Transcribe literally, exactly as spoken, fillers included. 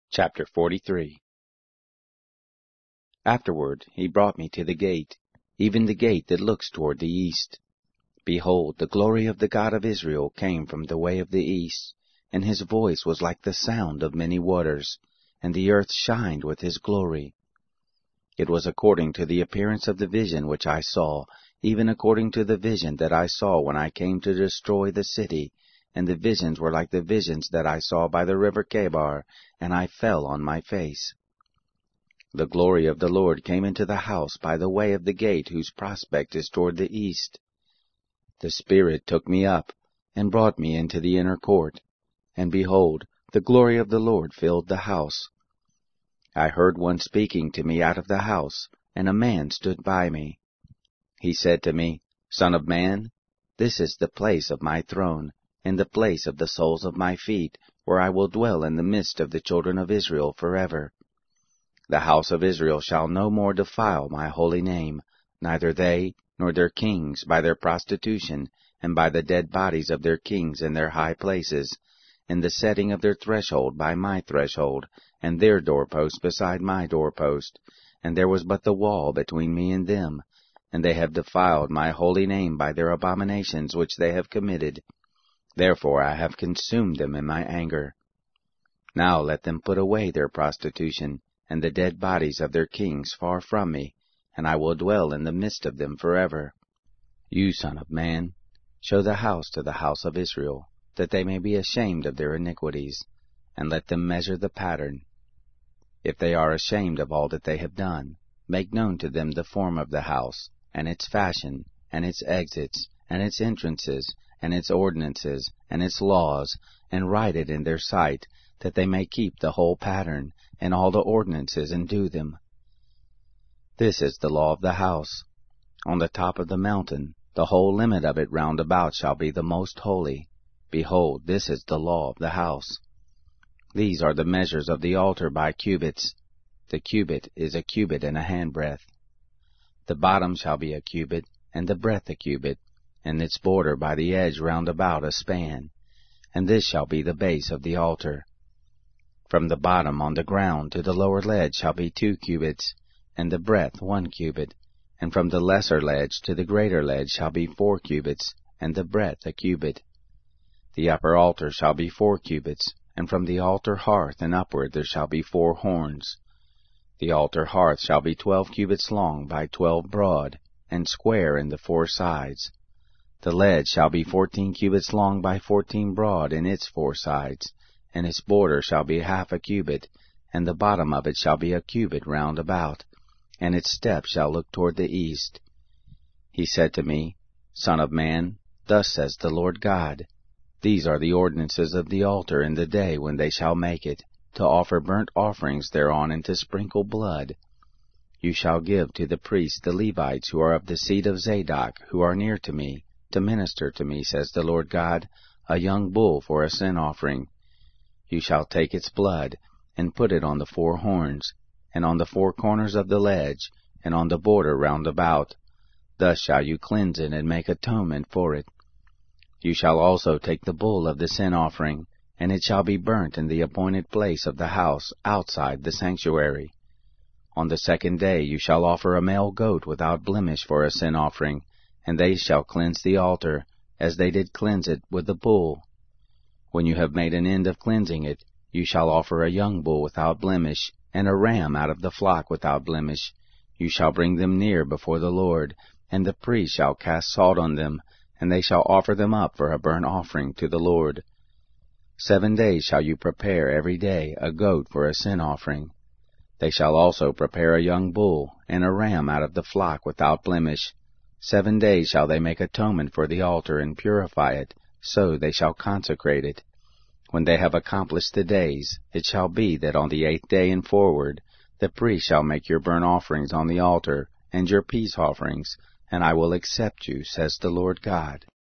Chapter forty-three. Afterward he brought me to the gate, even the gate that looks toward the east. Behold, the glory of the God of Israel came from the way of the east, and his voice was like the sound of many waters, and the earth shined with his glory. It was according to the appearance of the vision which I saw, even according to the vision that I saw when I came to destroy the city, and the visions were like the visions that I saw by the river Chebar, and I fell on my face. The glory of the Lord came into the house by the way of the gate whose prospect is toward the east. The Spirit took me up, and brought me into the inner court, and behold, the glory of the Lord filled the house. I heard one speaking to me out of the house, and a man stood by me. He said to me, Son of man, this is the place of my throne, and the place of the soles of my feet, where I will dwell in the midst of the children of Israel forever. The house of Israel shall no more defile my holy name, neither they nor their kings by their prostitution, and by the dead bodies of their kings in their high places, in the setting of their threshold by my threshold, and their doorpost beside my doorpost, and there was but the wall between me and them, and they have defiled my holy name by their abominations which they have committed. Therefore I have consumed them in my anger. Now let them put away their prostitution, and the dead bodies of their kings far from me, and I will dwell in the midst of them forever. You, son of man, show the house to the house of Israel, that they may be ashamed of their iniquities, and let them measure the pattern. If they are ashamed of all that they have done, make known to them the form of the house, and its fashion, and its exits, and its entrances, and its ordinances, and its laws, and write it in their sight, that they may keep the whole pattern, and all the ordinances, and do them. This is the law of the house. On the top of the mountain, the whole limit of it round about shall be the most holy. Behold, this is the law of the house. These are the measures of the altar by cubits. The cubit is a cubit and a handbreadth. The bottom shall be a cubit, and the breadth a cubit, and its border by the edge round about a span. And this shall be the base of the altar. From the bottom on the ground to the lower ledge shall be two cubits, and the breadth one cubit, and from the lesser ledge to the greater ledge shall be four cubits, and the breadth a cubit. The upper altar shall be four cubits, and from the altar hearth and upward there shall be four horns. The altar hearth shall be twelve cubits long by twelve broad, and square in the four sides. The ledge shall be fourteen cubits long by fourteen broad in its four sides, and its border shall be half a cubit, and the bottom of it shall be a cubit round about, and its step shall look toward the east. He said to me, Son of man, thus says the Lord God, These are the ordinances of the altar in the day when they shall make it, to offer burnt offerings thereon and to sprinkle blood. You shall give to the priests the Levites who are of the seed of Zadok, who are near to me, to minister to me, says the Lord God, a young bull for a sin offering. You shall take its blood, and put it on the four horns, and on the four corners of the ledge, and on the border round about. Thus shall you cleanse it and make atonement for it. You shall also take the bull of the sin offering, and it shall be burnt in the appointed place of the house outside the sanctuary. On the second day you shall offer a male goat without blemish for a sin offering, and they shall cleanse the altar, as they did cleanse it with the bull. When you have made an end of cleansing it, you shall offer a young bull without blemish, and a ram out of the flock without blemish. You shall bring them near before the Lord, and the priest shall cast salt on them, and they shall offer them up for a burnt offering to the Lord. Seven days shall you prepare every day a goat for a sin offering. They shall also prepare a young bull, and a ram out of the flock without blemish. Seven days shall they make atonement for the altar and purify it, so they shall consecrate it. When they have accomplished the days, it shall be that on the eighth day and forward, the priest shall make your burnt offerings on the altar, and your peace offerings, and I will accept you, says the Lord God.